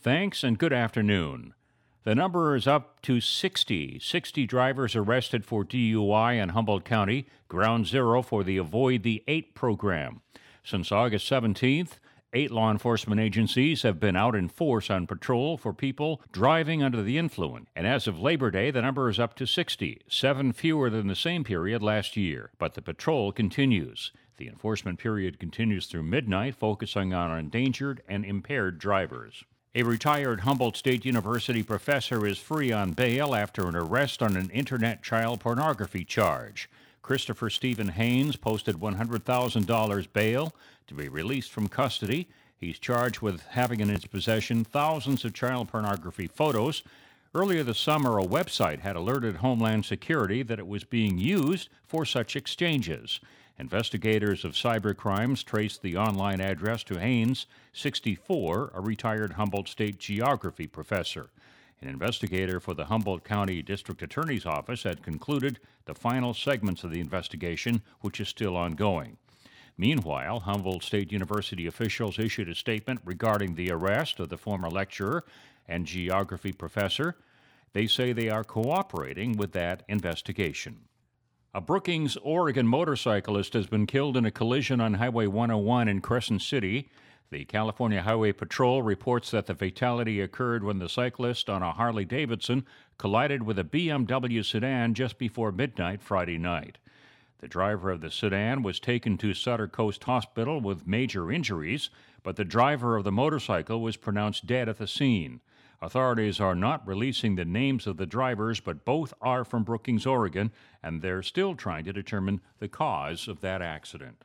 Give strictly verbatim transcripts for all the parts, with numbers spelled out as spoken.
Thanks and good afternoon. The number is up to sixty. sixty drivers arrested for D U I in Humboldt County, ground zero for the Avoid the Eight program. Since August seventeenth, eight law enforcement agencies have been out in force on patrol for people driving under the influence. And as of Labor Day, the number is up to sixty, seven fewer than the same period last year. But the patrol continues. The enforcement period continues through midnight, focusing on endangered and impaired drivers. A retired Humboldt State University professor is free on bail after an arrest on an internet child pornography charge. Christopher Stephen Haynes posted one hundred thousand dollars bail to be released from custody. He's charged with having in his possession thousands of child pornography photos. Earlier this summer, a website had alerted Homeland Security that it was being used for such exchanges. Investigators of cybercrimes traced the online address to Haynes, sixty-four, a retired Humboldt State geography professor. An investigator for the Humboldt County District Attorney's Office had concluded the final segments of the investigation, which is still ongoing. Meanwhile, Humboldt State University officials issued a statement regarding the arrest of the former lecturer and geography professor. They say they are cooperating with that investigation. A Brookings, Oregon motorcyclist has been killed in a collision on Highway one oh one in Crescent City. The California Highway Patrol reports that the fatality occurred when the cyclist on a Harley-Davidson collided with a B M W sedan just before midnight Friday night. The driver of the sedan was taken to Sutter Coast Hospital with major injuries, but the driver of the motorcycle was pronounced dead at the scene. Authorities are not releasing the names of the drivers, but both are from Brookings, Oregon, and they're still trying to determine the cause of that accident.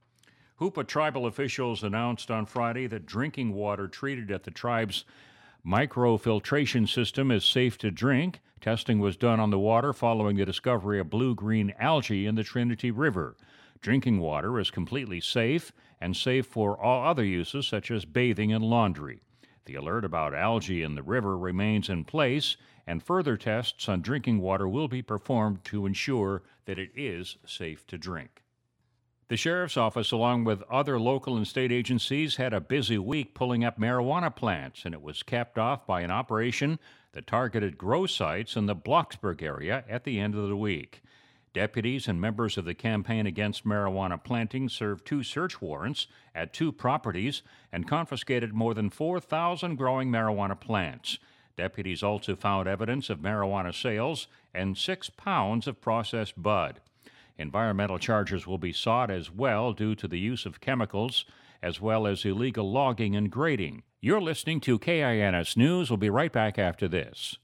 Hoopa tribal officials announced on Friday that drinking water treated at the tribe's microfiltration system is safe to drink. Testing was done on the water following the discovery of blue-green algae in the Trinity River. Drinking water is completely safe and safe for all other uses such as bathing and laundry. The alert about algae in the river remains in place, and further tests on drinking water will be performed to ensure that it is safe to drink. The Sheriff's Office, along with other local and state agencies, had a busy week pulling up marijuana plants, and it was capped off by an operation that targeted grow sites in the Bloxburg area at the end of the week. Deputies and members of the Campaign Against Marijuana Planting served two search warrants at two properties and confiscated more than four thousand growing marijuana plants. Deputies also found evidence of marijuana sales and six pounds of processed bud. Environmental charges will be sought as well due to the use of chemicals, as well as illegal logging and grading. You're listening to K I N S News. We'll be right back after this.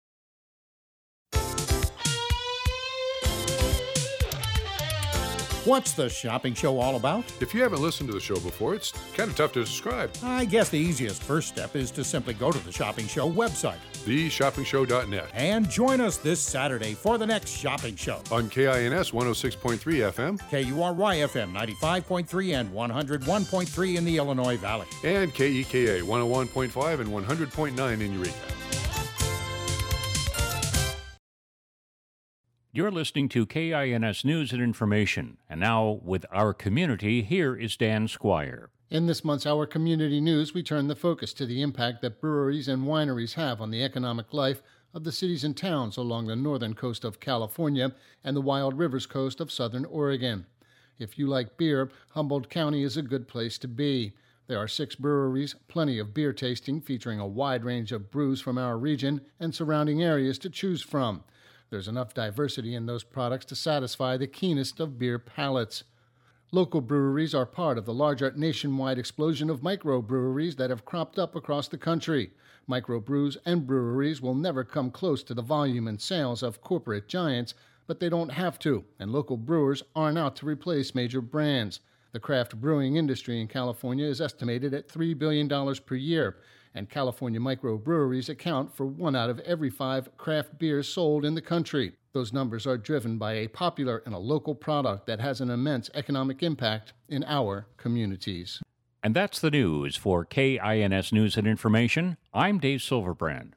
What's the shopping show all about? If you haven't listened to the show before, it's kind of tough to describe. I guess the easiest first step is to simply go to the Shopping Show website, the shopping show dot net, and join us this Saturday for the next shopping show. On K I N S one oh six point three F M, K U R Y F M ninety-five point three and one oh one point three in the Illinois Valley, and K E K A one oh one point five and one hundred point nine in Eureka. You're listening to K I N S News and Information. And now, with Our Community, here is Dan Squire. In this month's Our Community News, we turn the focus to the impact that breweries and wineries have on the economic life of the cities and towns along the northern coast of California and the Wild Rivers coast of southern Oregon. If you like beer, Humboldt County is a good place to be. There are six breweries, plenty of beer tasting featuring a wide range of brews from our region and surrounding areas to choose from. There's enough diversity in those products to satisfy the keenest of beer palates. Local breweries are part of the larger nationwide explosion of microbreweries that have cropped up across the country. Microbrews and breweries will never come close to the volume and sales of corporate giants, but they don't have to, and local brewers aren't out to replace major brands. The craft brewing industry in California is estimated at three billion dollars per year, and California microbreweries account for one out of every five craft beers sold in the country. Those numbers are driven by a popular and a local product that has an immense economic impact in our communities. And that's the news for K I N S News and Information. I'm Dave Silverbrand.